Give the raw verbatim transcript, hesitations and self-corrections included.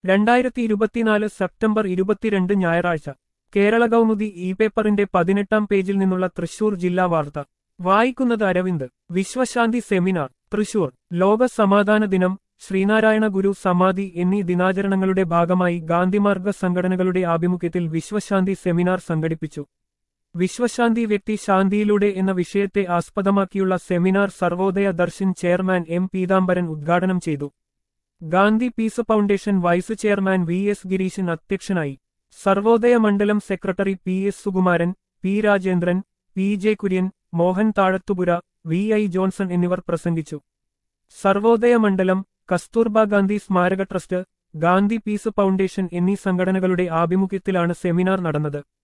രണ്ടായിരത്തി ഇരുപത്തിനാല് സെപ്റ്റംബർ ഇരുപത്തിരണ്ട് ഞായറാഴ്ച കേരള കൗമുദി ഇ പേപ്പറിന്റെ പതിനെട്ടാം പേജിൽ നിന്നുള്ള തൃശൂർ ജില്ലാ വാർത്ത വായിക്കുന്നത് അരവിന്ദ്. വിശ്വശാന്തി സെമിനാർ തൃശൂർ. ലോക സമാധാന ദിനം, ശ്രീനാരായണ ഗുരു സമാധി എന്നീ ദിനാചരണങ്ങളുടെ ഭാഗമായി ഗാന്ധിമാർഗ സംഘടനകളുടെ ആഭിമുഖ്യത്തിൽ വിശ്വശാന്തി സെമിനാർ സംഘടിപ്പിച്ചു. വിശ്വശാന്തി വ്യക്തി ശാന്തിയിലൂടെ എന്ന വിഷയത്തെ ആസ്പദമാക്കിയുള്ള seminar Sarvodaya Darshan chairman M Peethambaran ഉദ്ഘാടനം ചെയ്തു. Gandhi peace foundation vice chairman V S Gireesan അധ്യക്ഷനായി. Sarvodaya Mandalam secretary P S Sukumaran, P Rajendran, P J Kurian, Mohan Thazhathupura, V I Johnson എന്നിവർ പ്രസംഗിച്ചു. സർവോദയ മണ്ഡലം, കസ്തൂർബ ഗാന്ധി സ്മാരക ട്രസ്റ്റ്, ഗാന്ധി പീസ് ഫൗണ്ടേഷൻ എന്നീ സംഘടനകളുടെ ആഭിമുഖ്യത്തിലാണ് സെമിനാർ നടന്നത്.